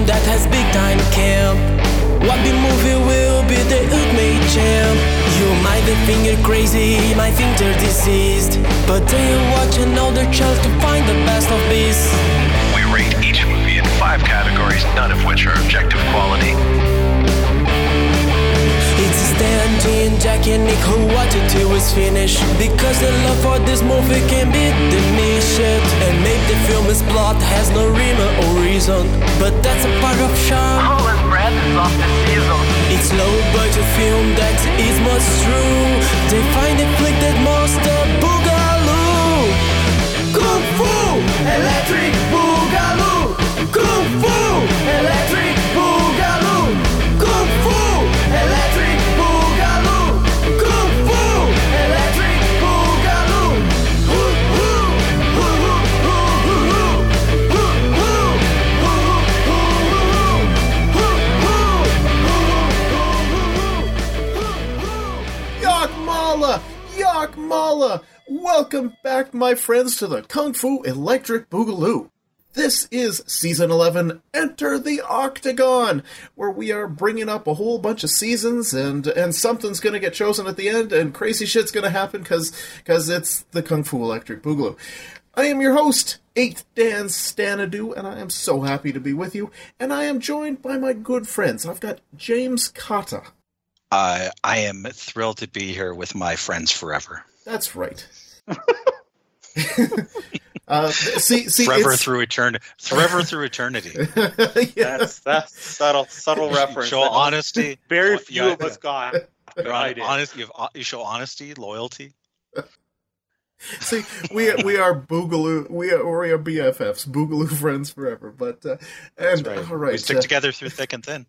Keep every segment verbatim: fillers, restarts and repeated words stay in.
that has big time camp. What big movie will be the ultimate champ? You might think you're crazy, might think they're diseased, but they're watching all their chance to find the best of beasts. We rate each movie in five categories, none of which are objective quality. It's Stan, T, and Jack and Nick who watch it till it's finished, because the love for this movie can be diminished. And maybe the film's plot has no rhyme or reason, but that's a part of charm. Colin's breath is off the season. It's low budget film that is much true. They find a flick that monster boogaloo. Kung Fu Electric Boogaloo. Kung Fu Electric Boogaloo. Kung Fu Electric Boogaloo. Kung Fu Electric Boogaloo. Hoo hoo hoo hoo hoo hoo hoo. Yakmala! Yakmala! Welcome back, my friends, to the Kung Fu Electric Boogaloo. This is Season eleven, Enter the Octagon, where we are bringing up a whole bunch of seasons, and, and something's going to get chosen at the end, and crazy shit's going to happen, because because it's the Kung Fu Electric Boogaloo. I am your host, eighth Dan Stanadu, and I am so happy to be with you, and I am joined by my good friends. I've got James Kata. Uh, I am thrilled to be here with my friends forever. That's right. uh, see, see, forever it's... through eternity. Forever through eternity. Yeah. That's that's subtle, subtle reference. Show honesty. Very few yeah, of us got. You're I on, did. honest, you, have, you show honesty, loyalty. See, we we are Boogaloo, we are we are B F Fs, Boogaloo friends forever. But uh, and right. all right, We stick uh, together through thick and thin.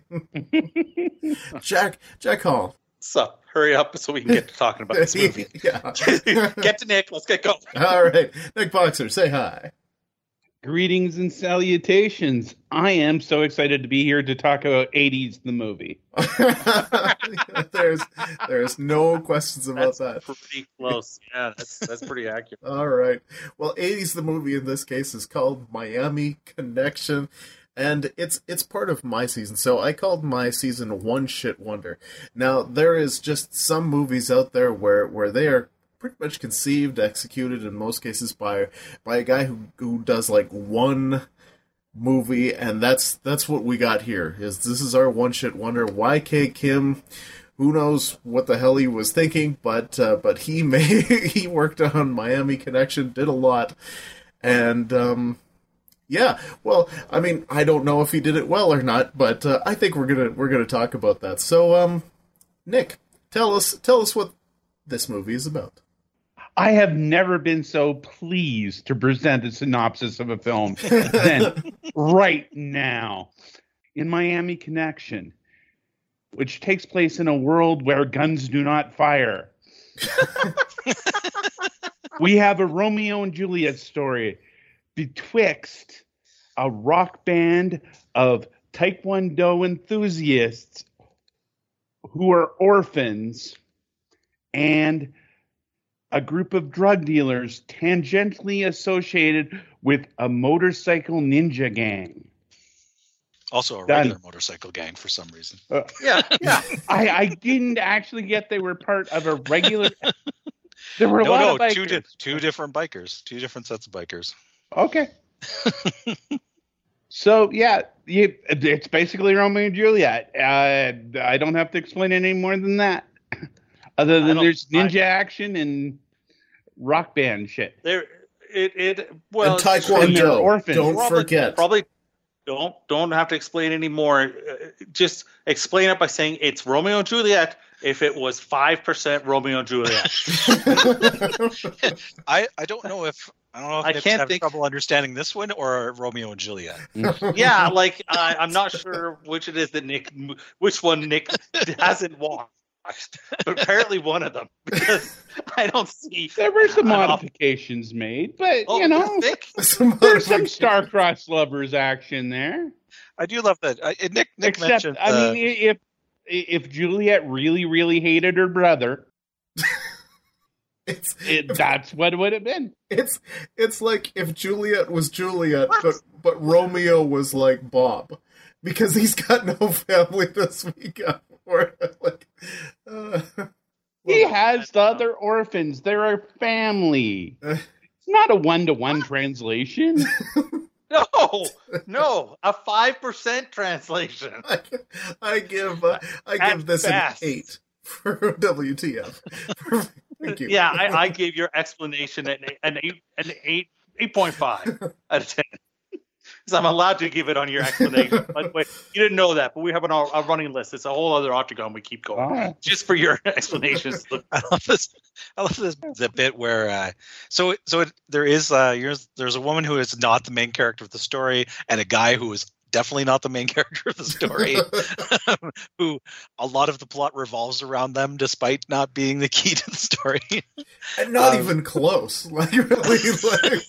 Jack Jack Hall. So hurry up so we can get to talking about this movie. Yeah. Get to Nick. Let's get going. All right, Nick Boxer, say hi. Greetings and salutations. I am so excited to be here to talk about eighties, the movie. there's there's no questions about That's that. pretty close. Yeah, that's that's pretty accurate. All right. Well, eighties, the movie in this case is called Miami Connection, and it's it's part of my season. So I called my season One Shit Wonder. Now, there is just some movies out there where, where they are pretty much conceived, executed in most cases by by a guy who who does like one movie, and that's that's what we got here. Is this is our One Shit Wonder. Y K Kim, who knows what the hell he was thinking, but uh, but he made he worked on Miami Connection, did a lot, and um, yeah. Well, I mean, I don't know if he did it well or not, but uh, I think we're gonna we're gonna talk about that. So, um, Nick, tell us tell us what this movie is about. I have never been so pleased to present a synopsis of a film than right now. In Miami Connection, which takes place in a world where guns do not fire. We have a Romeo and Juliet story betwixt a rock band of Taekwondo enthusiasts who are orphans and a group of drug dealers tangentially associated with a motorcycle ninja gang. Also a Done. regular motorcycle gang for some reason. Uh, Yeah, yeah. I, I didn't actually get they were part of a regular... There were a No, lot no, of bikers. two, di- two different bikers. Two different sets of bikers. Okay. So, yeah, you, it's basically Romeo and Juliet. Uh, I don't have to explain any more than that. Other I than don't- there's ninja I- action and rock band shit. There, it, it. Well, and it's- and they're Taekwondo, orphans. don't Probably- forget. Probably don't don't have to explain anymore. Uh, Just explain it by saying it's Romeo and Juliet. If it was five percent Romeo and Juliet, I, I don't know if I don't know if I Nick's can't having think- trouble understanding this one or Romeo and Juliet. yeah, like I, I'm not sure which it is that Nick, which one Nick hasn't watched, but apparently one of them because I don't see. There were some an op- modifications made, but, Oh, you know, Nick? Some there's some motherfucking- star-crossed lovers action there. I do love that. I, Nick Nick Except, mentioned. I uh, mean, if if Juliet really, really hated her brother, It's It, that's what it would have been. it's it's like if Juliet was Juliet, but but Romeo was like Bob, because he's got no family to speak up for. Like, uh, He has the other orphans. They're a family. It's not a one-to-one translation. No, no, a five percent translation. I, I give uh, I At give this best. an eight for W T F. Thank you. Yeah, I, I gave your explanation an eight, an eight, an eight, eight point five out of ten. Because I'm allowed to give it on your explanation. By the way, you didn't know that, but we have an, a running list. It's a whole other octagon we keep going Oh. just for your explanations. I love this. I love this the bit where uh, so so it, there is uh, there's there's a woman who is not the main character of the story, and a guy who is definitely not the main character of the story, who a lot of the plot revolves around them, despite not being the key to the story. And not Um, even close. Like really, like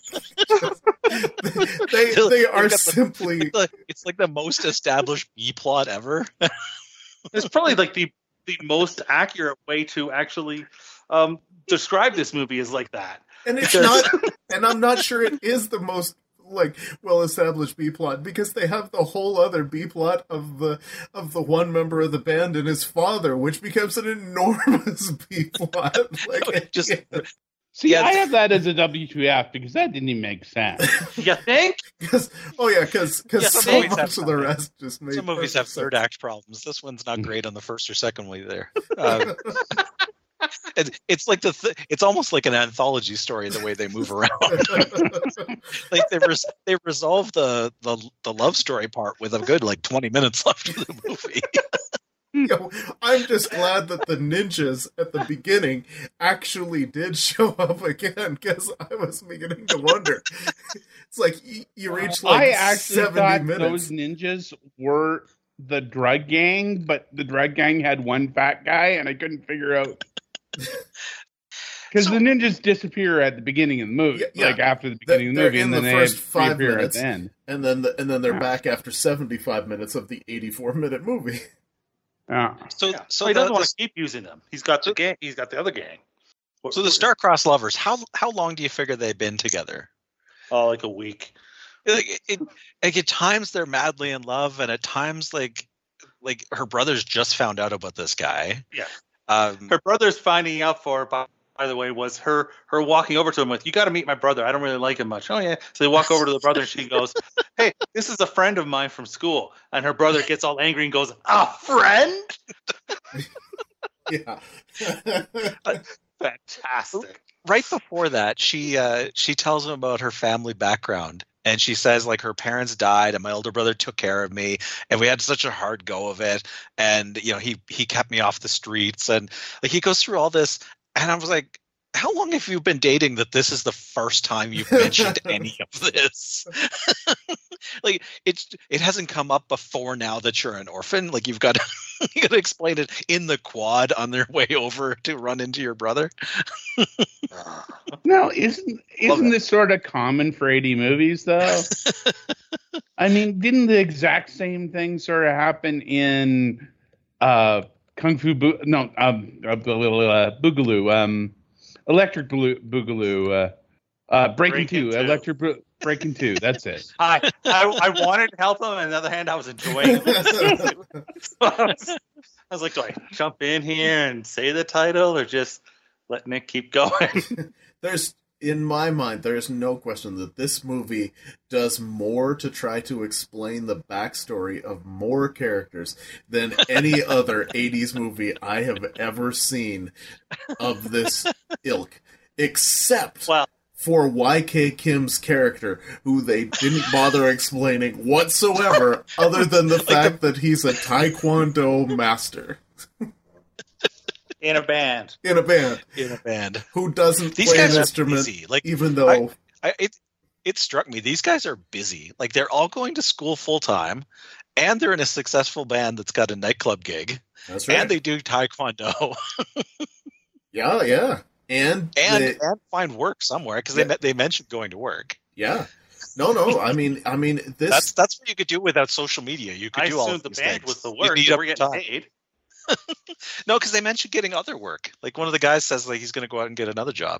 they they are They've got the- simply. It's like, the, it's like the most established B plot ever. It's probably like the, the most accurate way to actually um, describe this movie is like that. And it's Because- not, and I'm not sure it is the most like well-established B plot, because they have the whole other B plot of the of the one member of the band and his father, which becomes an enormous B plot. Like Just yeah. See, Yeah, I have that as a W T F because that didn't even make sense. You think? Cause, oh yeah, because Yeah, so some movies much have of the rest just made some movies have perfect third sense. act problems. This one's not great on the first or second way there. Um, it, it's like the th- it's almost like an anthology story the way they move around. Like they res- they resolve the, the the love story part with a good like twenty minutes left of the movie. Yo, I'm just glad that the ninjas at the beginning actually did show up again, because I was beginning to wonder. It's like you, you reach like I actually seventy thought minutes. those ninjas were the drug gang, but the drug gang had one fat guy, and I couldn't figure out. Because So- the ninjas disappear at the beginning of the movie, Yeah, yeah. like after the beginning of the They're movie, in and the then first they five reappear minutes. at the end. And then the, and then they're Yeah. back after seventy-five minutes of the eighty-four minute movie. Yeah. So Yeah. so So he the, doesn't want the- to keep using them. He's got the gang. He's got the other gang. so the star-crossed lovers. How how long do you figure they've been together? Oh, like a week. Like it, it, like at times they're madly in love, and at times like like her brothers just found out about this guy. Yeah. Um, Her brother's finding out for her, by, by the way, was her her walking over to him with, "You got to meet my brother. I don't really like him much." Oh yeah. So they walk over to the brother, and she goes, "Hey, this is a friend of mine from school." And her brother gets all angry and goes, "A friend? Yeah. Fantastic." right before that, she uh, she tells him about her family background, and she says like her parents died, and my older brother took care of me, and we had such a hard go of it, and you know he he kept me off the streets, and like he goes through all this, and I was like, how long have you been dating that this is the first time you've mentioned any of this? Like it's it hasn't come up before now that you're an orphan. Like you've got to you got to explain it in the quad on their way over to run into your brother. No, isn't Love isn't it. this sort of common for eighty movies though? I mean, didn't the exact same thing sort of happen in uh, Kung Fu? Bo- no, um, uh, uh, Boogaloo, um, Electric Boogaloo, Boogaloo uh, uh, Breaking Breaking Two, Two. Electric Bo- Breaking Two. That's it. I, I I wanted to help him, and on the other hand, I was enjoying it. So I, was, I was like, do I jump in here and say the title, or just let Nick keep going? There's, in my mind, there's no question that this movie does more to try to explain the backstory of more characters than any other eighties movie I have ever seen of this ilk, except Well, for Y K Kim's character, who they didn't bother explaining whatsoever, other than the fact that he's a Taekwondo master in a band. in a band In a band. who doesn't These play guys an are instrument, busy. Like, even though I, it it struck me. These guys are busy. Like they're all going to school full time, and they're in a successful band that's got a nightclub gig, that's right. and they do taekwondo, yeah, yeah, and and, they- and find work somewhere because Yeah. they they mentioned going to work. yeah. No, no. I mean, I mean, this. That's that's what you could do without social media. You could I do all assumed of the these band things. was the You work. need They up were getting time. paid. No, because they mentioned getting other work. Like one of the guys says, like he's going to go out and get another job.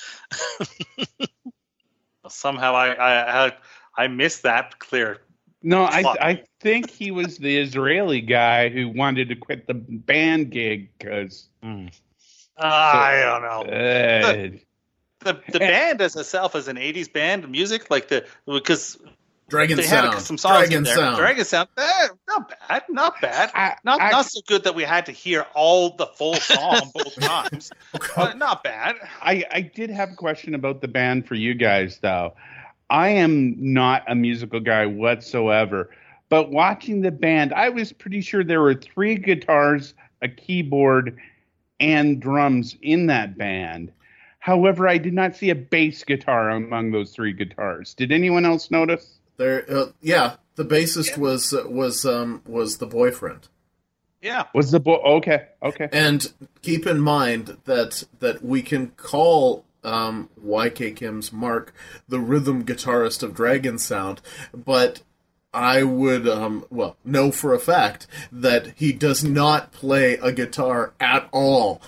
Somehow I I I, I missed that clear. No, I I think he was the Israeli guy who wanted to quit the band gig because Mm. Uh, I don't know. uh, The the band as itself as an eighties band music, like the because Dragon they Sound. had some songs Dragon in there. Sound. Dragon Sound, eh, not bad, not bad, I- not I- not so good that we had to hear all the full song both times. But not bad. I I did have a question about the band for you guys though. I am not a musical guy whatsoever, but watching the band, I was pretty sure there were three guitars, a keyboard, and drums in that band. However, I did not see a bass guitar among those three guitars. Did anyone else notice? There, uh, yeah, the bassist was uh, was um, was the boyfriend. Yeah. Was the boy okay? Okay. And keep in mind that that we can call um, Y K Kim's Mark the rhythm guitarist of Dragon Sound, but I would, um, well, know for a fact that he does not play a guitar at all.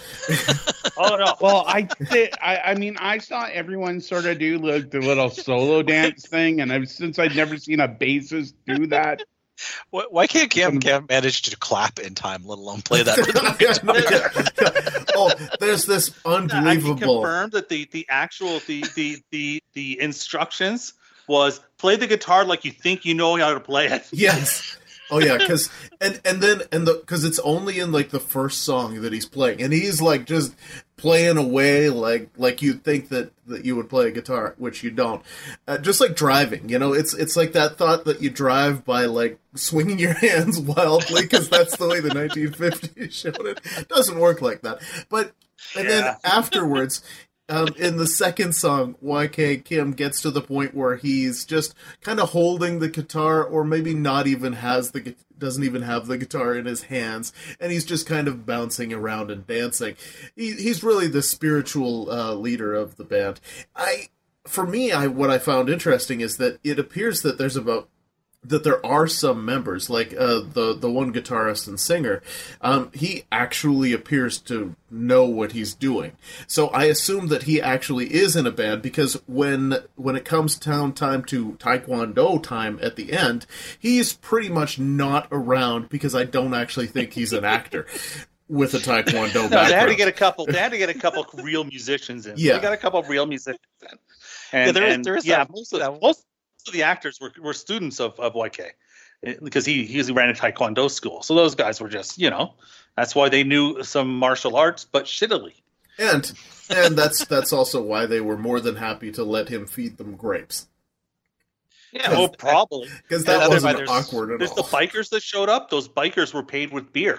Oh no. Well, I, th- I I mean, I saw everyone sort of do like the little solo dance thing, and I've, since I'd never seen a bassist do that. Why, why can't Cam, Cam manage to clap in time, let alone play that rhythm guitar? Oh, there's this I can unbelievable. confirm that the the actual the the the the instructions was play the guitar like you think you know how to play it. Yes. Oh yeah, because and and then and the because it's only in like the first song that he's playing, and he's like just playing away like like you'd think that that you would play a guitar, which you don't. Uh, just like driving, you know, it's it's like that thought that you drive by like swinging your hands wildly because that's the way the nineteen fifties showed it. It doesn't work like that. But and Yeah. then afterwards. Um, in the second song, Y K Kim gets to the point where he's just kind of holding the guitar, or maybe not even has the gu- doesn't even have the guitar in his hands, and he's just kind of bouncing around and dancing. He, he's really the spiritual uh, leader of the band. I, for me, I what I found interesting is that it appears that there's about that there are some members, like uh, the the one guitarist and singer, um, he actually appears to know what he's doing. So I assume that he actually is in a band, because when when it comes down time to Taekwondo time at the end, he's pretty much not around, because I don't actually think he's an actor with a Taekwondo No, background. they had to get a couple. They had to get a couple real musicians in. Yeah. They got a couple of real musicians in. And, Yeah, there is- and, there is yeah, that- most of, that- most of the actors were, were students of, of Y K, because he he ran a Taekwondo school. So those guys were just, you know, that's why they knew some martial arts, but shittily. And and that's that's also why they were more than happy to let him feed them grapes, Yeah, well, probably. because And that otherwise wasn't there's- awkward at There's all. the bikers that showed up. Those bikers were paid with beer.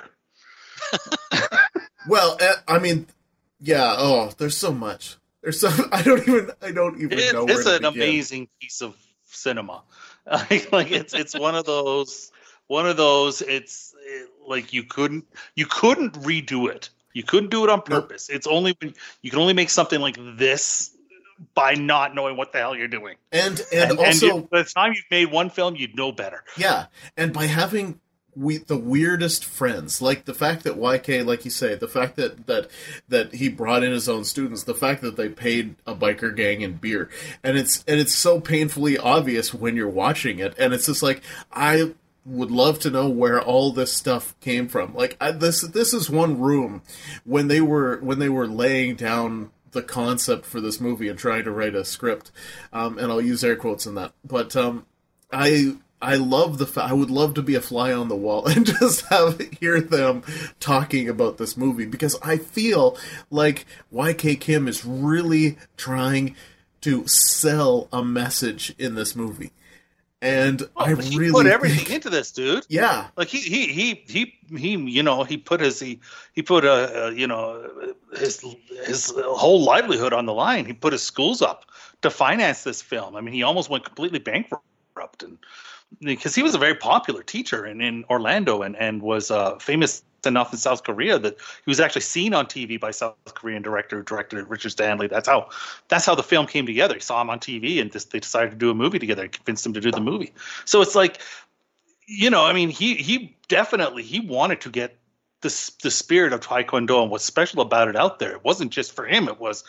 Well, uh, I mean, yeah. Oh, there's so much. There's so I don't even I don't even It, know where it's to an begin. amazing piece of cinema. Like, like it's it's one of those one of those. It's it, like you couldn't you couldn't redo it. You couldn't do it on purpose. It's only when you can only make something like this by not knowing what the hell you're doing. And and, And, also and you, by the time you've made one film, you'd know better. yeah, and by having we the weirdest friends, like the fact that Y K, like you say, the fact that that that he brought in his own students, the fact that they paid a biker gang in beer, and it's and it's so painfully obvious when you're watching it, and it's just like I would love to know where all this stuff came from. Like I, this this is one room when they were when they were laying down the concept for this movie and trying to write a script, um, and I'll use air quotes in that, but um, I. I love the. Fa- I would love to be a fly on the wall and just have hear them talking about this movie, because I feel like Y K Kim is really trying to sell a message in this movie, and I Oh, he really put everything think- into this, dude. Yeah, Like he he he he he you know he put his he he put a, a you know his his whole livelihood on the line. He put his schools up to finance this film. I mean, he almost went completely bankrupt, and because he was a very popular teacher in, in Orlando, and and was uh, famous enough in South Korea that he was actually seen on T V by South Korean director who directed it, Richard Stanley. That's how that's how the film came together. He saw him on T V, and just, they decided to do a movie together. Convinced him to do the movie. So it's like, you know, I mean, he he definitely he wanted to get the the spirit of Taekwondo and what's special about it out there. It wasn't just for him. It was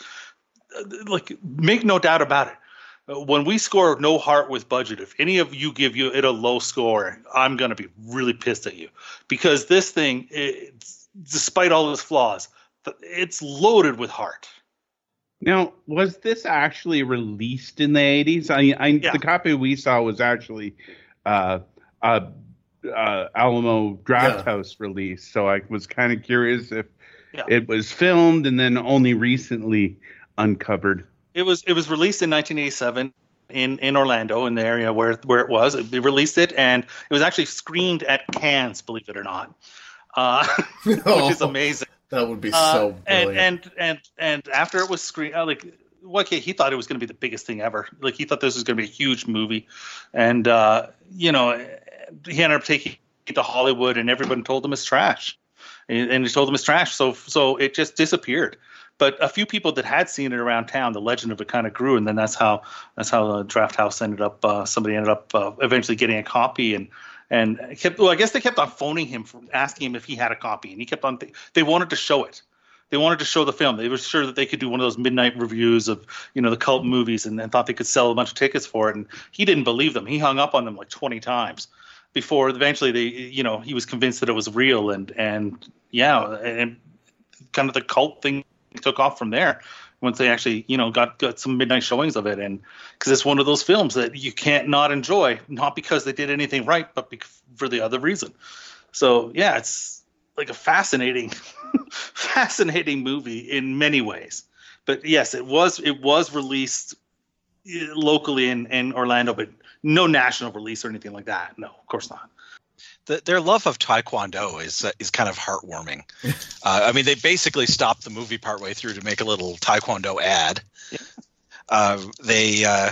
like, make no doubt about it. When we score no heart with budget, if any of you give you it a low score, I'm going to be really pissed at you, because this thing, it, despite all its flaws, it's loaded with heart. Now, was this actually released in the eighties? I, I Yeah. The copy we saw was actually uh, uh, uh, Alamo Draft Yeah. House release, so I was kind of curious if Yeah. it was filmed and then only recently uncovered. It was it was released in nineteen eighty-seven in, in Orlando, in the area where where it was. They released it, and it was actually screened at Cannes, believe it or not, uh, which is amazing. That would be Uh, so and, brilliant. and and and after it was screened, uh, like, okay, he thought it was going to be the biggest thing ever. Like, he thought this was going to be a huge movie, and uh, you know, he ended up taking it to Hollywood, and everyone told him it's trash, and, and he told him it's trash. So so it just disappeared. But a few people that had seen it around town, the legend of it kind of grew, and then that's how that's how the Draft House ended up. Uh, somebody ended up uh, eventually getting a copy, and and kept. Well, I guess they kept on phoning him, for asking him if he had a copy, and he kept on. Th- they wanted to show it. They wanted to show the film. They were sure that they could do one of those midnight reviews of, you know, the cult movies, and, and thought they could sell a bunch of tickets for it. And he didn't believe them. He hung up on them like twenty times before eventually they, you know, he was convinced that it was real. And and yeah, and kind of the cult thing took off from there once they actually, you know, got, got some midnight showings of it. And because it's one of those films that you can't not enjoy, not because they did anything right, but bec- for the other reason. So yeah, it's like a fascinating, fascinating movie in many ways. But yes, it was it was released locally in, in Orlando, but no national release or anything like that. No, of course not. The, their love of Taekwondo is uh, is kind of heartwarming. Uh, I mean, they basically stopped the movie partway through to make a little Taekwondo ad. Yeah. Uh, they uh,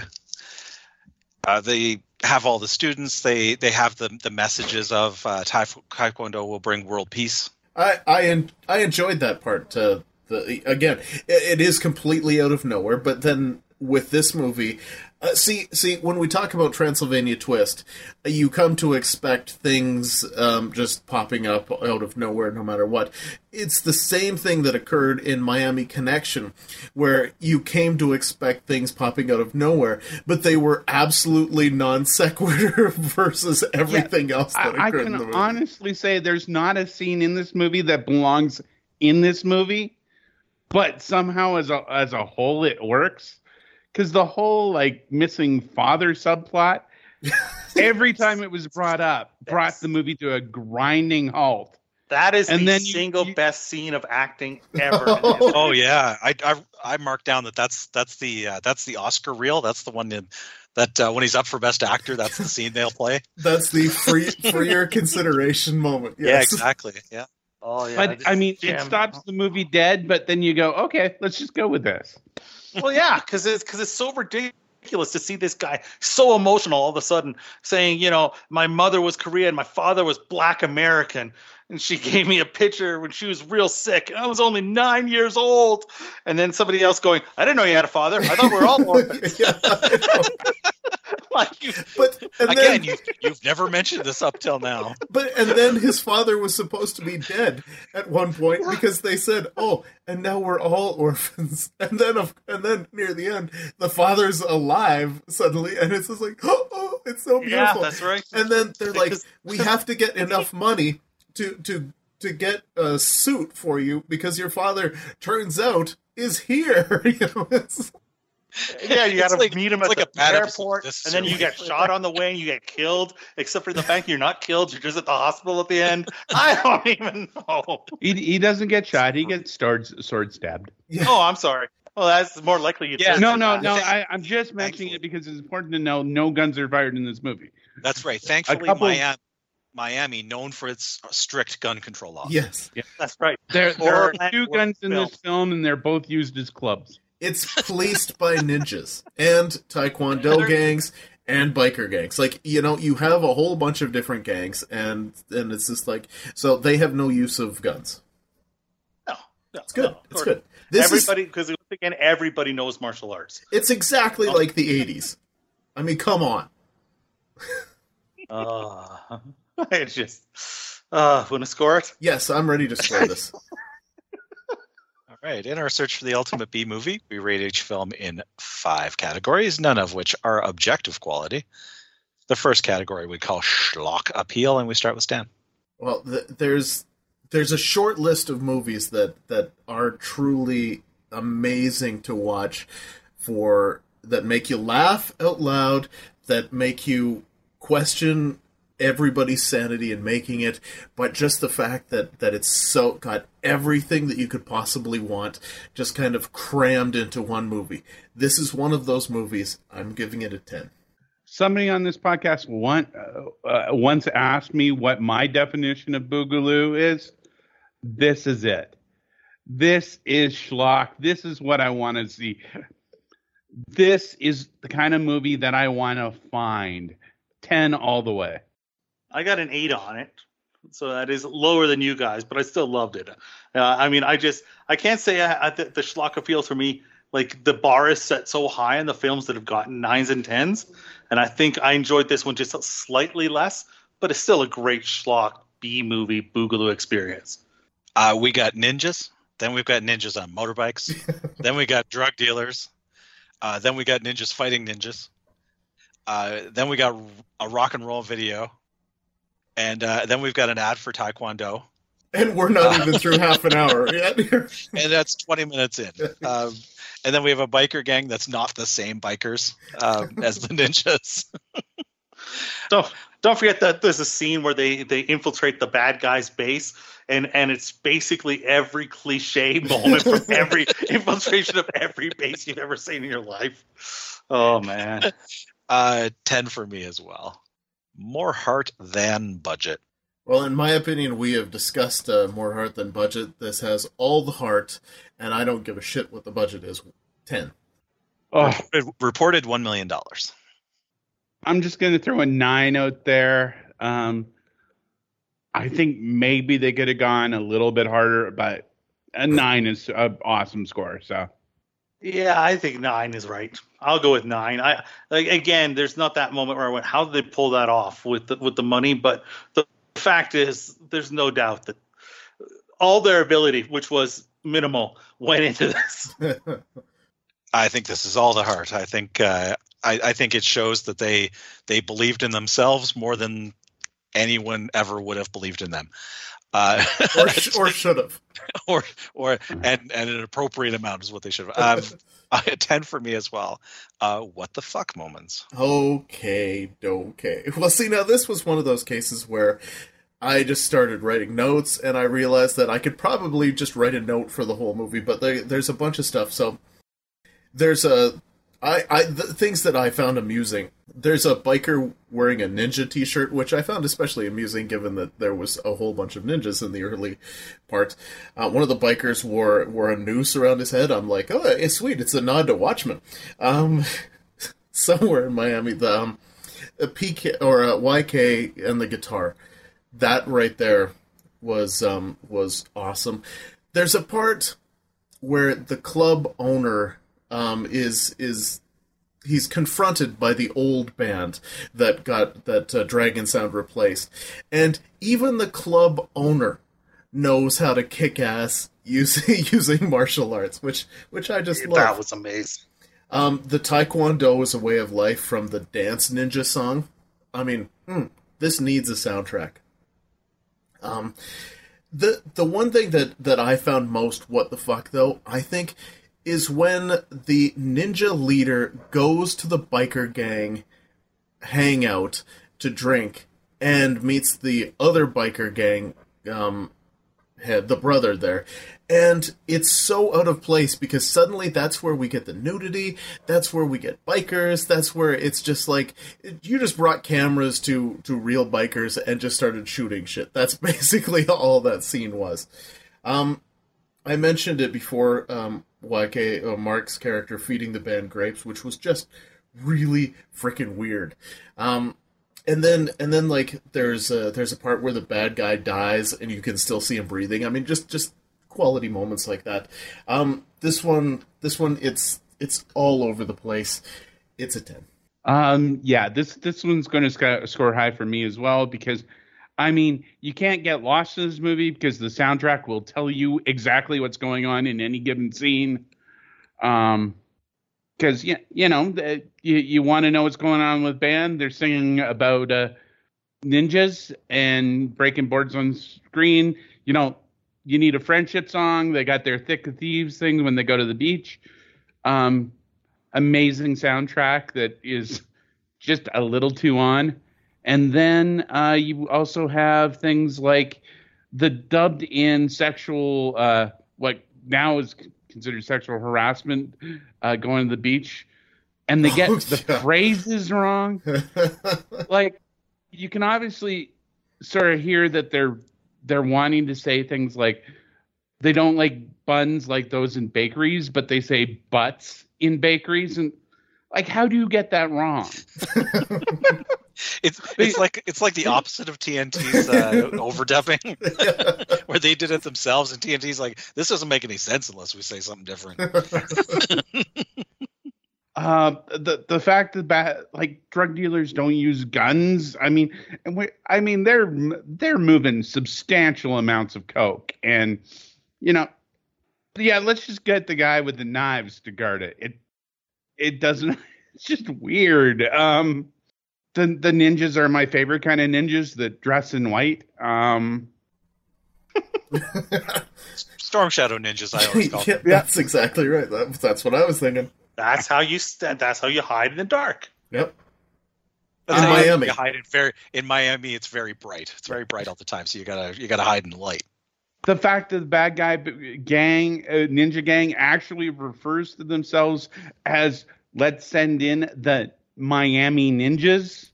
uh, they have all the students. They they have the the messages of uh, Taekwondo will bring world peace. I I, en- I enjoyed that part. Uh, the again, it, it is completely out of nowhere, but then with this movie, uh, see see when we talk about Transylvania Twist, uh, you come to expect things um, just popping up out of nowhere, no matter what. It's the same thing that occurred in Miami Connection, where you came to expect things popping out of nowhere, but they were absolutely non sequitur versus everything Yeah, else that I, I occurred can in the movie. honestly say there's not a scene in this movie that belongs in this movie, but somehow as a as a whole it works. Because the whole, like, missing father subplot, every time it was brought up, brought the movie to a grinding halt. That is And the then you- single you- best scene of acting ever. Oh yeah, I I, I marked down that that's that's the uh, that's the Oscar reel. That's the one that, that uh, when he's up for Best Actor, that's the scene they'll play. That's the free for your consideration moment. Yeah, Yes. exactly. Yeah. Oh yeah. But, I mean, it Jam. stops the movie dead, but then you go, okay, let's just go with this. Well, yeah, because it's because it's so ridiculous to see this guy so emotional all of a sudden saying, you know, my mother was Korean, my father was Black American, and she gave me a picture when she was real sick, and I was only nine years old. And then somebody else going, I didn't know you had a father. I thought we were all orphans. Yeah, I know. Like, you, But and Again, then, you you've never mentioned this up till now. but and then his father was supposed to be dead at one point because they said, "Oh, and now we're all orphans." And then, of, and then near the end, the father's alive suddenly, and it's just like, "Oh, oh it's so yeah, beautiful." that's right. And then they're like, Because- "We have to get enough money to to to get a suit for you because your father turns out is here." You know, it's, Yeah, you got to It's like- meet him it's at like the a bad episode airport, of This and then you get Survivor. shot on the way, and you get killed. Except for the fact you're not killed, you're just at the hospital at the end. I don't even know. He, he doesn't get shot. He gets sword, sword stabbed. yeah. Oh, I'm sorry. Well, that's more likely you. Yeah. did No, than no, that. no. I, I'm just mentioning it because it's important to know no guns are fired in this movie. That's right. Thankfully, couple- Miami, Miami, known for its strict gun control laws. Yes. That's right. There, there are Or- two guns in this film, and they're both used as clubs. It's policed by ninjas and taekwondo gangs and biker gangs. Like, you know, you have a whole bunch of different gangs, and and it's just like, so they have no use of guns. No, no, It's good. no. It's good. This Everybody, because again, everybody knows martial arts. is it's exactly like the eighties. I mean, come on. Uh, it's just, Uh, want to score it? Yes, I'm ready to score this. All right. In our search for the ultimate B movie, we rate each film in five categories, none of which are objective quality. The first category we call schlock appeal, and we start with Stan. Well, th- there's there's a short list of movies that, that are truly amazing to watch, for that make you laugh out loud, that make you question everybody's sanity in making it, but just the fact that, that it's so got everything that you could possibly want just kind of crammed into one movie. This is one of those movies. I'm giving it a ten. Somebody on this podcast one, uh, uh, once asked me what my definition of Boogaloo is. This is it. This is schlock. This is what I want to see. This is the kind of movie that I want to find. ten all the way. I got an eight on it, so that is lower than you guys, but I still loved it. Uh, I mean, I just I can't say I, I, the, the schlock appeal for me. Like, the bar is set so high in the films that have gotten nines and tens, and I think I enjoyed this one just slightly less, but it's still a great schlock B movie Boogaloo experience. Uh, we got ninjas. Then we've got ninjas on motorbikes. Then we got drug dealers. Uh, then we got ninjas fighting ninjas. Uh, then we got a rock and roll video. And uh, then we've got an ad for Taekwondo. And we're not even through half an hour yet. And that's twenty minutes in. Um, and then we have a biker gang that's not the same bikers um, as the ninjas. Don't don't forget that there's a scene where they, they infiltrate the bad guy's base, and, and it's basically every cliche moment from every infiltration of every base you've ever seen in your life. Oh, man. Uh, ten for me as well. More heart than budget. Well, in my opinion, we have discussed uh, more heart than budget. This has all the heart, and I don't give a shit what the budget is. ten. Oh, Reported, reported one million dollars. I'm just going to throw a nine out there. Um, I think maybe they could have gone a little bit harder, but a nine is an awesome score. So, Yeah, I think nine is right. I'll go with nine. I like again. There's not that moment where I went, "How did they pull that off with the, with the money?" But the fact is, there's no doubt that all their ability, which was minimal, went into this. I think this is all the heart. I think uh, I, I think it shows that they they believed in themselves more than anyone ever would have believed in them. Uh, or, sh- or should have. or or and, and an appropriate amount is what they should have. Um, a ten for me as well. Uh, what the fuck moments? Okay, okay. Well, see, now this was one of those cases where I just started writing notes, and I realized that I could probably just write a note for the whole movie, but there, there's a bunch of stuff. So there's a I, I the things that I found amusing. There's a biker wearing a ninja t-shirt, which I found especially amusing given that there was a whole bunch of ninjas in the early part. Uh, one of the bikers wore wore a noose around his head. I'm like, oh, it's sweet. It's a nod to Watchmen. Um, somewhere in Miami, the um, a P K or a Y K and the guitar. That right there was um, was awesome. There's a part where the club owner um, is is he's confronted by the old band that got that uh, Dragon Sound replaced, and even the club owner knows how to kick ass using using martial arts, which which I just love. That was amazing. Um, the Taekwondo is a way of life from the Dance Ninja song. I mean, hmm, this needs a soundtrack. Um, the the one thing that, that I found most what the fuck though, I think, is when the ninja leader goes to the biker gang hangout to drink and meets the other biker gang um, head, the brother there. And it's so out of place because suddenly that's where we get the nudity, that's where we get bikers, that's where it's just like, you just brought cameras to, to real bikers and just started shooting shit. That's basically all that scene was. Um, I mentioned it before, um, Y K, uh, Mark's character feeding the band grapes, which was just really freaking weird. Um, and then, and then like, there's a, there's a part where the bad guy dies and you can still see him breathing. I mean, just, just, quality moments like that. Um, this one, this one, it's it's all over the place. It's a ten. Um, yeah, this this one's going to sc- score high for me as well because I mean, you can't get lost in this movie because the soundtrack will tell you exactly what's going on in any given scene. Um, because you, you know, the, you, you want to know what's going on with band. They're singing about uh, ninjas and breaking boards on screen. You know, you need a friendship song. They got their Thick of Thieves thing when they go to the beach. Um, amazing soundtrack that is just a little too on. And then uh, you also have things like the dubbed in sexual, uh, what now is considered sexual harassment, uh, going to the beach. And they get Oh, the yeah. phrases wrong. Like, you can obviously sort of hear that they're they're wanting to say things like they don't like buns like those in bakeries, but they say butts in bakeries. And like, how do you get that wrong? It's it's like it's like the opposite of T N T's uh, overdubbing, where they did it themselves, and T N T's like, this doesn't make any sense unless we say something different. Uh, the the fact that ba- like drug dealers don't use guns. I mean, and we, I mean they're they're moving substantial amounts of coke, and you know, yeah. Let's just get the guy with the knives to guard it. It it doesn't. It's just weird. Um, the the ninjas are my favorite kind of ninjas that dress in white. Um, Storm Shadow ninjas, I always call yeah, them. that's exactly right. That, that's what I was thinking. That's how you st- That's how you hide in the dark. Yep. That's In how you- Miami. you hide it very in Miami. It's very bright. It's very bright all the time, so you gotta you gotta hide in the light. the fact that the bad guy b- gang, uh, ninja gang, actually refers to themselves as let's send in the Miami Ninjas.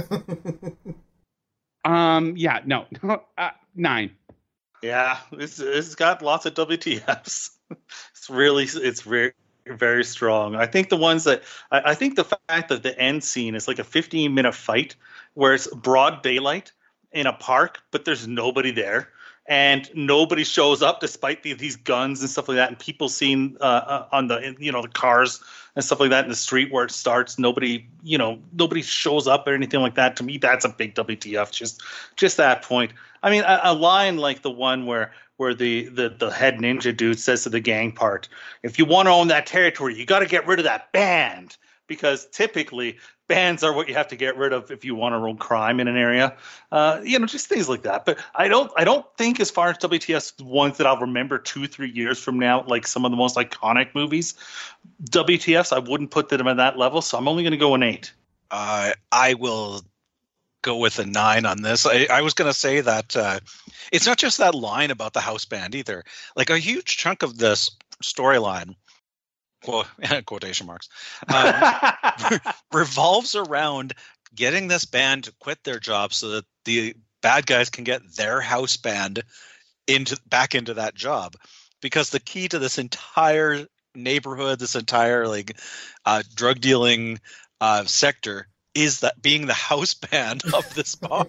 um, yeah, no, uh, nine. Yeah, it's it's got lots of W T Fs. It's really it's very very strong. I think the ones that I, I think the fact that the end scene is like a fifteen minute fight where it's broad daylight in a park, but there's nobody there. And nobody shows up despite the, these guns and stuff like that, and people seen uh, uh, on the you know the cars and stuff like that in the street where it starts. Nobody you know nobody shows up or anything like that. To me, that's a big W T F. Just just that point. I mean, a, a line like the one where where the, the the head ninja dude says to the gang part, "If you want to own that territory, you got to get rid of that band." Because typically bands are what you have to get rid of if you want to run crime in an area, uh, you know, just things like that. But I don't, I don't think as far as W T F's ones that I'll remember two, three years from now, like some of the most iconic movies, W T Fs, I wouldn't put them at that level. So I'm only going to go an eight. Uh, I will go with a nine on this. I, I was going to say that uh, it's not just that line about the house band either. Like a huge chunk of this storyline, well, quotation marks, um, revolves around getting this band to quit their job so that the bad guys can get their house band into back into that job. Because the key to this entire neighborhood, this entire like uh, drug dealing uh, sector, is that being the house band of this bar.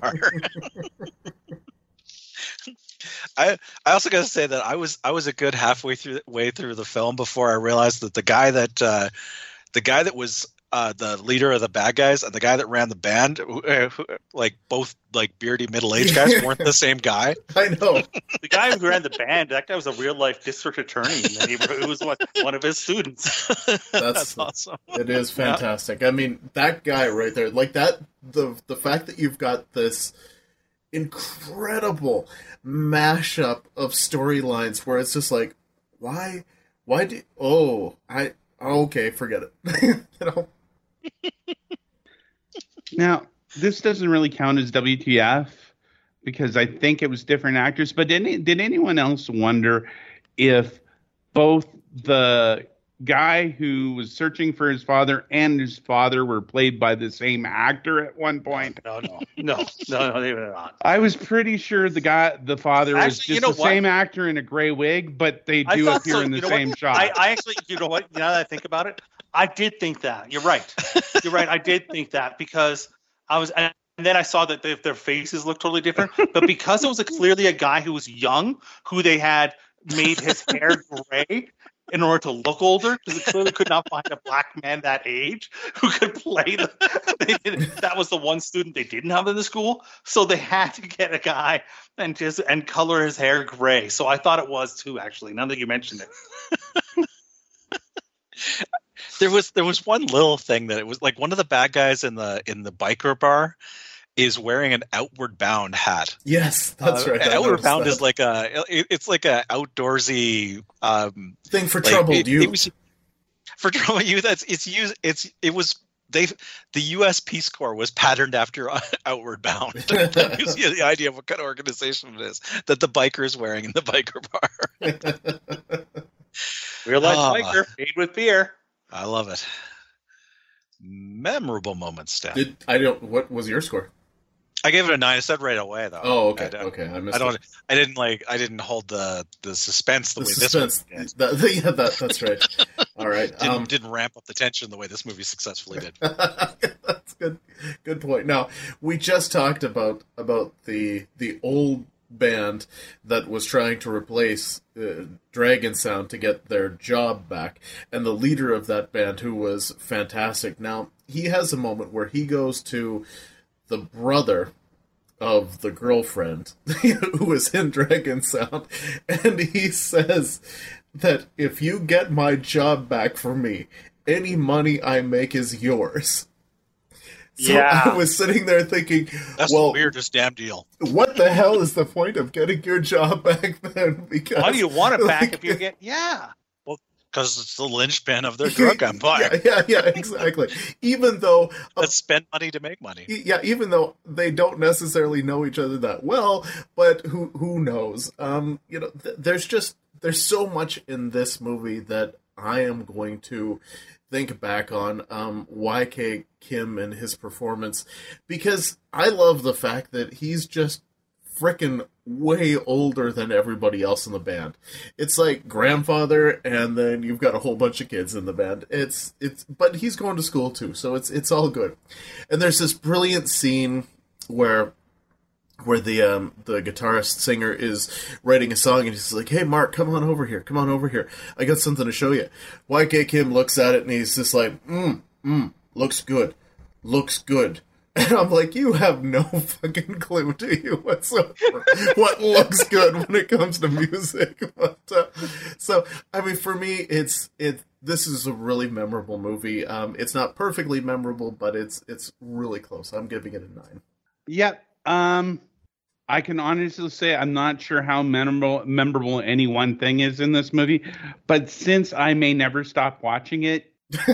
I I also got to say that I was I was a good halfway through way through the film before I realized that the guy that uh, the guy that was uh, the leader of the bad guys and the guy that ran the band, who, uh, who, like both like beardy middle aged guys, weren't the same guy. I know. The guy who ran the band, that guy was a real life district attorney in the neighborhood. It was one, one of his students. That's, That's awesome. It is fantastic. I mean, that guy right there, like that, the the fact that you've got this incredible mashup of storylines where it's just like, why, why do, oh, I, okay, forget it. You know? Now, this doesn't really count as W T F because I think it was different actors. But did, any, did anyone else wonder if both the guy who was searching for his father and his father were played by the same actor at one point? No, no, no, no, no, they were not. I was pretty sure the guy, the father, was Actually, just you know the what? same actor in a gray wig, but they I do thought appear so. in the You know same what? shot. I, I actually, you know what? Now that I think about it, I did think that. You're right. You're right. I did think that because I was, and then I saw that their, their faces looked totally different. But because it was a, clearly a guy who was young, who they had made his hair gray, in order to look older, because it clearly could not find a black man that age who could play the. They did, that was the one student they didn't have in the school, so they had to get a guy and just and color his hair gray. So I thought it was too. Actually, now that you mentioned it. There was there was one little thing that it was like one of the bad guys in the in the biker bar is wearing an Outward Bound hat. Yes, that's uh, right. I Outward Bound that. is like a it, it's like a outdoorsy um, thing for like, troubled it, youth. It was, for troubled youth, that's it's used. It's it was they the U S Peace Corps was patterned after Outward Bound. That gives you the idea of what kind of organization it is that the biker is wearing in the biker bar. Real life Ah. biker made with beer. I love it. Memorable moments, Stan. Did I don't? What was your score? I gave it a nine. I said right away though. Oh, okay, I, I, okay. I missed. I don't. it. I didn't like. I didn't hold the the suspense the, The way suspense. this movie did. That, yeah, that, that's right. All right. Didn't, Um, didn't ramp up the tension the way this movie successfully did. that's good. Good point. Now we just talked about about the the old band that was trying to replace uh, Dragon Sound to get their job back, and the leader of that band, who was fantastic. Now he has a moment where he goes to the brother of the girlfriend who is in Dragon Sound, and he says that if you get my job back for me, any money I make is yours. So Yeah. I was sitting there thinking, That's well, the weirdest damn deal. what the hell is the point of getting your job back then? Because Why do you want it back like, if you get? Yeah. Because it's the linchpin of their drug empire. Yeah, yeah, yeah, exactly. Even though That spend money to make money. yeah, even though they don't necessarily know each other that well, but who who knows? Um, you know, th- there's just there's so much in this movie that I am going to think back on. Um, Y K Kim and his performance, because I love the fact that he's just frickin' way older than everybody else in the band. It's like grandfather, and then you've got a whole bunch of kids in the band. It's it's, but he's going to school too, so it's it's all good. And there's this brilliant scene where where the um the guitarist singer is writing a song, and he's like, "Hey Mark, come on over here, come on over here. I got something to show you." Y K Kim looks at it and he's just like, "Mm, mm, looks good, looks good." And I'm like, you have no fucking clue, do you, whatsoever, what looks good when it comes to music. But, uh, so, I mean, for me, it's it. This is a really memorable movie. Um, it's not perfectly memorable, but it's it's really close. I'm giving it a nine. Yep. Um, I can honestly say I'm not sure how memorable memorable any one thing is in this movie, but since I may never stop watching it,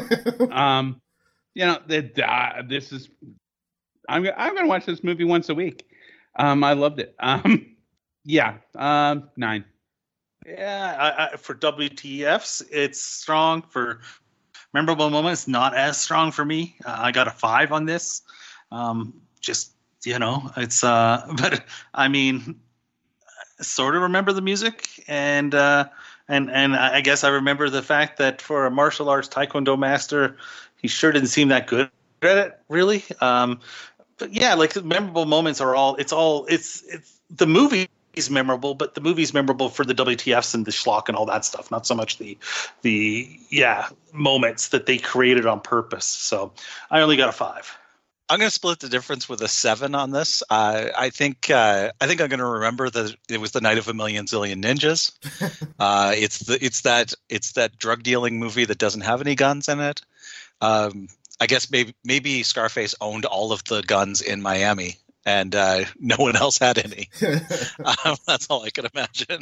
um, you know that uh, this is. I'm I'm gonna watch this movie once a week. Um, I loved it. Um, yeah, um, nine. Yeah, I, I, for W T Fs, it's strong. For memorable moments, not as strong for me. Uh, I got a five on this. Um, just you know, it's uh, but I mean, sort of remember the music, and uh, and and I guess I remember the fact that for a martial arts taekwondo master, he sure didn't seem that good at it, really. Um, but yeah, like memorable moments are all. It's all. It's it's the movie. Is memorable, but the movie's memorable for the W T Fs and the schlock and all that stuff, not so much the the yeah moments that they created on purpose. So I only got a five. I'm going to split the difference with a seven on this. Uh, I think uh, I think I'm going to remember that it was the Night of a Million Zillion Ninjas. uh, it's the it's that it's that drug dealing movie that doesn't have any guns in it. Um, I guess maybe maybe Scarface owned all of the guns in Miami. And uh, no one else had any. um, that's all I could imagine.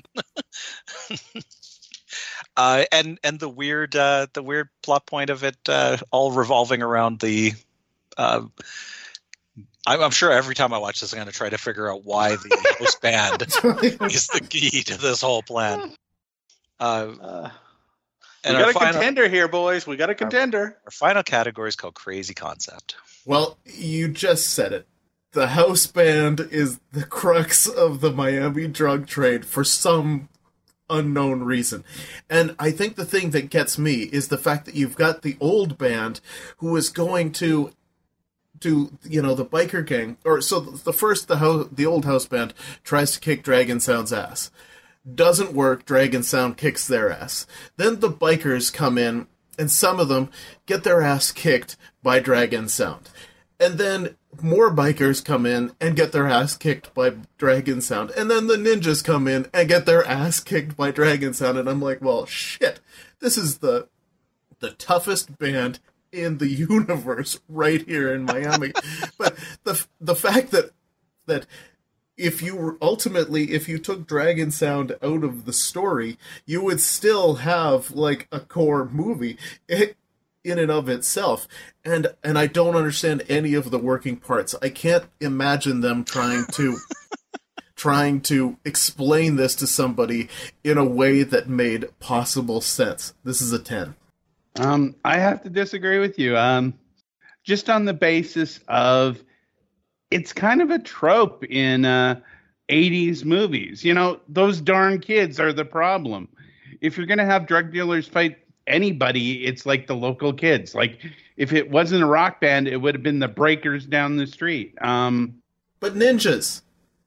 uh, and and the weird uh, the weird plot point of it, uh, all revolving around the. Uh, I'm, I'm sure every time I watch this, I'm going to try to figure out why the host band is the key to this whole plan. Uh, Uh, and we got our a final, contender here, boys. We got a contender. our final category is called Crazy Concept. Well, you just said it. The house band is the crux of the Miami drug trade for some unknown reason. And I think the thing that gets me is the fact that you've got the old band who is going to to you know the biker gang, or so the first the house, the old house band tries to kick Dragon Sound's ass. doesn't work. Dragon Sound kicks their ass. Then the bikers come in, and some of them get their ass kicked by Dragon Sound. And then more bikers come in and get their ass kicked by Dragon Sound. And then the ninjas come in and get their ass kicked by Dragon Sound. And I'm like, well, shit. This is the the toughest band in the universe right here in Miami. But the the fact that that if you were ultimately, if you took Dragon Sound out of the story, you would still have like a core movie. It, in and of itself, and and I don't understand any of the working parts. I can't imagine them trying to trying to explain this to somebody in a way that made possible sense. This is a ten. Um, I have to disagree with you. Um, just on the basis of it's kind of a trope in uh, eighties movies. You know, those darn kids are the problem. If you're going to have drug dealers fight anybody, it's like the local kids. Like, if it wasn't a rock band, it would have been the Breakers down the street. Um, but ninjas.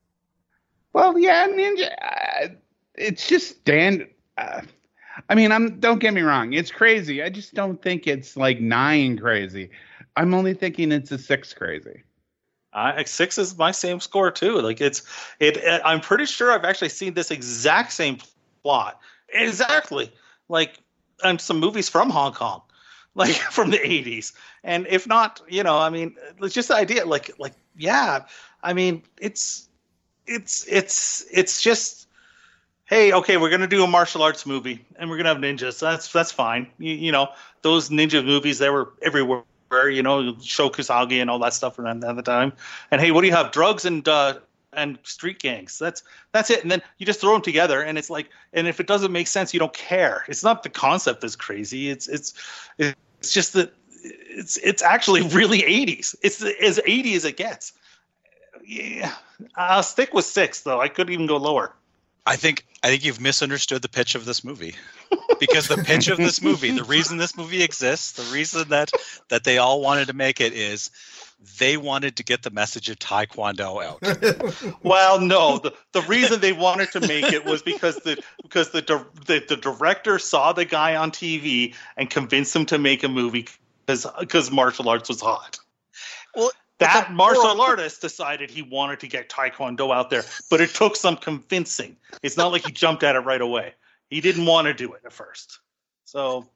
Well, yeah, ninja. Uh, it's just stand. Uh, I mean, I'm. Don't get me wrong. It's crazy. I just don't think it's like nine crazy. I'm only thinking it's a six crazy. Uh, six is my same score too. Like it's it. it I'm pretty sure I've actually seen this exact same plot. Exactly. Like. And some movies from Hong Kong, like from the eighties. And if not, you know, I mean, it's just the idea, like, like, yeah, I mean, it's, it's, it's, it's just, hey, okay, we're going to do a martial arts movie and we're going to have ninjas. So that's, that's fine. You, you know, those ninja movies, they were everywhere, you know, Shokusage and all that stuff around at the time. And hey, what do you have? Drugs and, uh, and street gangs. That's that's it. And then you just throw them together, and it's like, and if it doesn't make sense, you don't care. It's not the concept that's crazy. It's it's it's just that it's it's actually really eighties. It's as eighty as it gets. Yeah, I'll stick with six though. I could even go lower. I think I think you've misunderstood the pitch of this movie. Because the pitch of this movie, the reason this movie exists, the reason that that they all wanted to make it is they wanted to get the message of Taekwondo out. Well, no, the, the reason they wanted to make it was because the because the, the the director saw the guy on T V and convinced him to make a movie because because martial arts was hot. Well, that martial artist decided he wanted to get Taekwondo out there, but it took some convincing. It's not like he jumped at it right away. He didn't want to do it at first. So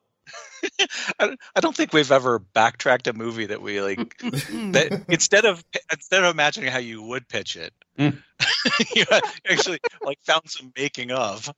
I don't think we've ever backtracked a movie that we like. That instead of instead of imagining how you would pitch it, mm. you actually like found some making of.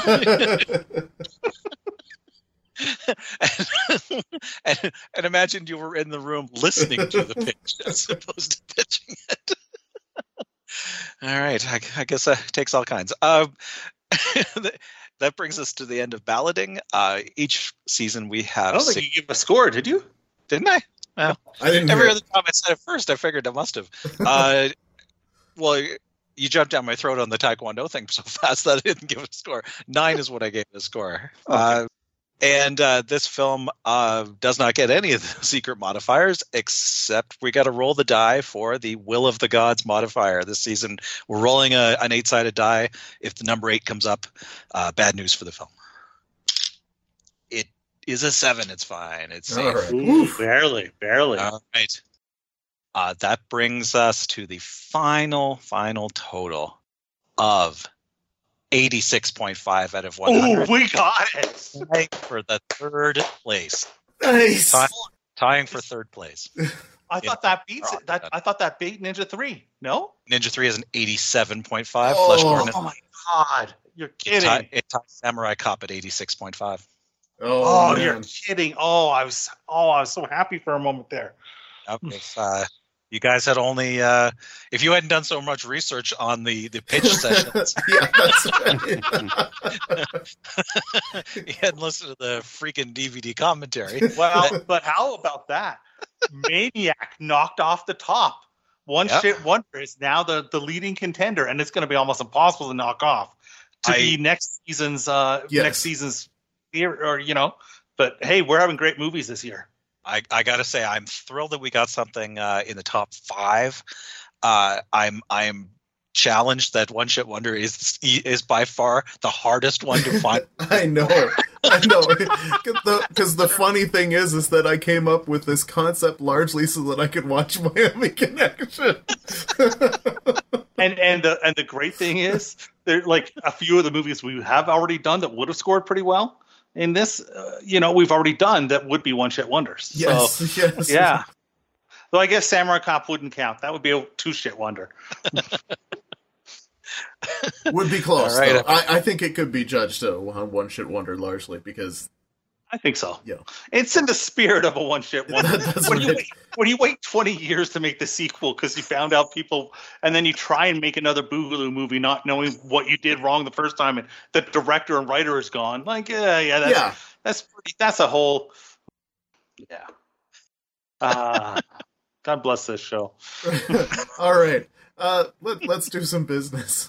and, and, and imagined you were in the room listening to the pitch as opposed to pitching it. All right, I, I guess that takes all kinds. Um, that brings us to the end of balloting. Uh, each season we have. I don't six... think you gave a score, did you? Didn't I? Well, I didn't. Every hear other time I said it first, I figured I must have. Uh, well, you jumped down my throat on the Taekwondo thing so fast that I didn't give it a score. Nine is what I gave it a score. Okay. Uh, and uh, this film uh, does not get any of the secret modifiers, except we got to roll the die for the Will of the Gods modifier. This season, we're rolling a, an eight-sided die. If the number eight comes up, uh, bad news for the film. It is a seven. It's fine. It's safe. Right. Ooh, barely, barely. All right. Uh, that brings us to the final, final total of eighty-six point five out of one hundred. Oh, we got it! Tying for the third place. Nice. Ty- tying for third place. I thought Yeah. that beats it. That I thought that beat Ninja three. No? Ninja three is an eighty-seven point five. Oh. Flesh Gordon. Oh my god! You're It, kidding! tie- it ties Samurai Cop at eighty-six point five. Oh, oh, man. you're kidding! Oh, I was oh, I was so happy for a moment there. Okay, uh, you guys had only uh, if you hadn't done so much research on the the pitch sessions, Yeah, that's right. you hadn't listened to the freaking D V D commentary. Well, but how about that? Maniac knocked off the top. One Yep. Shit Wonder is now the, the leading contender, and it's going to be almost impossible to knock off to I- be next season's uh, Yes. next season's year, or you know. But hey, we're having great movies this year. I, I got to say, I'm thrilled that we got something uh, in the top five. Uh, I'm I'm challenge that One Shit Wonder is is by far the hardest one to find. I know, I know. Because the, the funny thing is, is that I came up with this concept largely so that I could watch Miami Connection. and and the and the great thing is, there like a few of the movies we have already done that would have scored pretty well. In this, uh, you know, we've already done that would be One Shit Wonders. Yes, so, yes. Yeah. So I guess Samurai Cop wouldn't count. That would be a two shit wonder. Would be close. All right. Though. I, I think it could be judged uh, on One Shit Wonder largely because I think so. Yeah, it's in the spirit of a one shit wonder. That's when right. you wait, when you wait twenty years to make the sequel because you found out people, and then you try and make another Boogaloo movie, not knowing what you did wrong the first time, and the director and writer is gone. Like, yeah, yeah, that's Yeah. that's pretty, that's a whole, yeah. Uh, God bless this show. All right. Uh, let, let's do some business.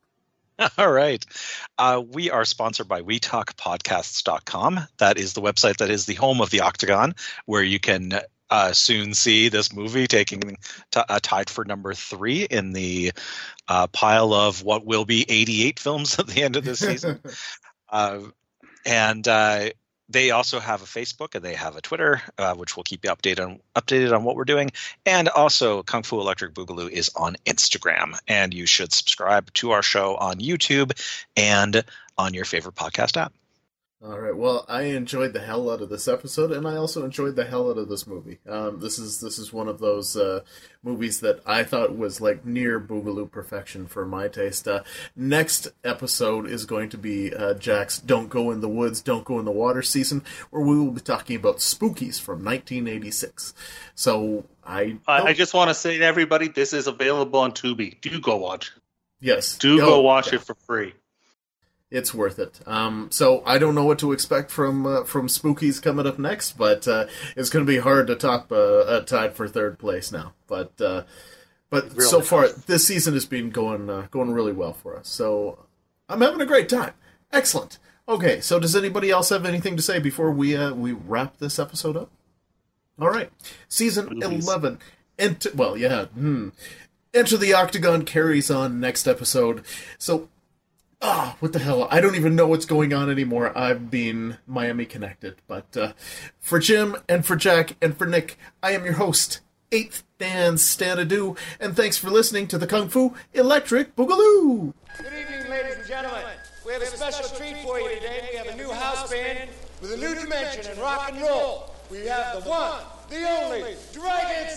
All right. Uh, we are sponsored by we talk podcasts dot com. That is the website that is the home of the Octagon, where you can uh, soon see this movie taking t- uh, tied for number three in the uh, pile of what will be eighty-eight films at the end of this season. uh, and uh, they also have a Facebook and they have a Twitter, uh, which will keep you updated on updated on what we're doing. And also, Kung Fu Electric Boogaloo is on Instagram, and you should subscribe to our show on YouTube and on your favorite podcast app. All right. Well, I enjoyed the hell out of this episode, and I also enjoyed the hell out of this movie. Um, this is this is one of those uh, movies that I thought was like near Boogaloo perfection for my taste. Uh, next episode is going to be uh, Jack's "Don't Go in the Woods, Don't Go in the Water" season, where we will be talking about Spookies from nineteen eighty-six. So I I, I just want to say to everybody, this is available on Tubi. Do go watch it. Yes, Do go, go watch yeah. it for free. It's worth it. Um, so I don't know what to expect from uh, from Spookies coming up next, but uh, it's going to be hard to top uh, uh, tied for third place now. But uh, but Really so far tough. this season has been going uh, going really well for us. So I'm having a great time. Excellent. Okay, so does anybody else have anything to say before we uh, we wrap this episode up? All right, season Movies. eleven. Ent- well, yeah. Hmm. Enter the Octagon carries on next episode. So. Ah, what the hell? I don't even know what's going on anymore. I've been Miami connected. But uh, for Jim and for Jack and for Nick, I am your host, eighth Dan Stanadu, and thanks for listening to the Kung Fu Electric Boogaloo! Good evening, ladies and gentlemen. We have a special treat for you today. We have a new house band with a new dimension in rock and roll. We have the one, the only, Dragon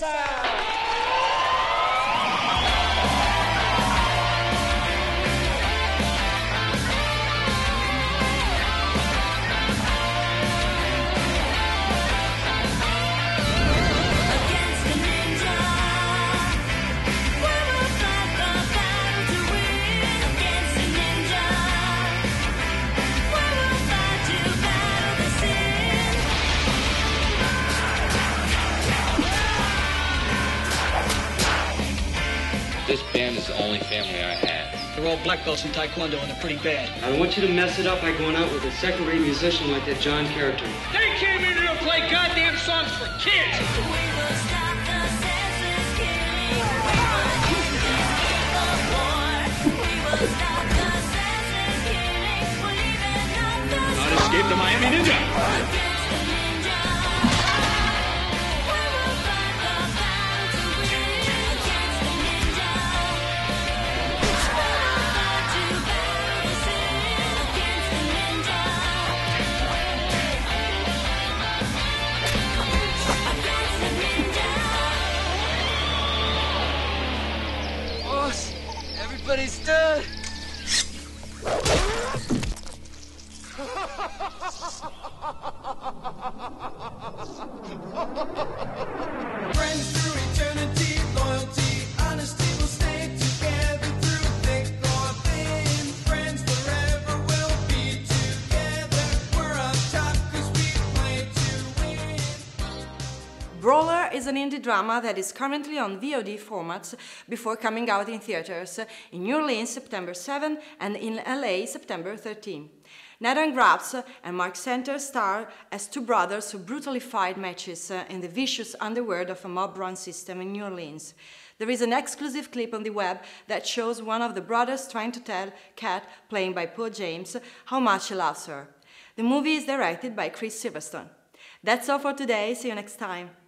Sound! This band is the only family I had. They're all black belts in Taekwondo and they're pretty bad. I don't want you to mess it up by going out with a second-rate musician like that John character. They came in here to play goddamn songs for kids! Not escape the Miami Ninja! Boss, everybody's dead. Friends through eternity, loyalty, honesty will stay together through thick or thin. Friends forever will be together. We're on top 'cause we play to win. Brawler is an indie drama that is currently on V O D formats before coming out in theaters in New Orleans September seventh and in L A September thirteenth. Nathan Graps and Mark Center star as two brothers who brutally fight matches uh, in the vicious underworld of a mob-run system in New Orleans. There is an exclusive clip on the web that shows one of the brothers trying to tell Kat, playing by Paul James, how much he loves her. The movie is directed by Chris Silverstone. That's all for today. See you next time.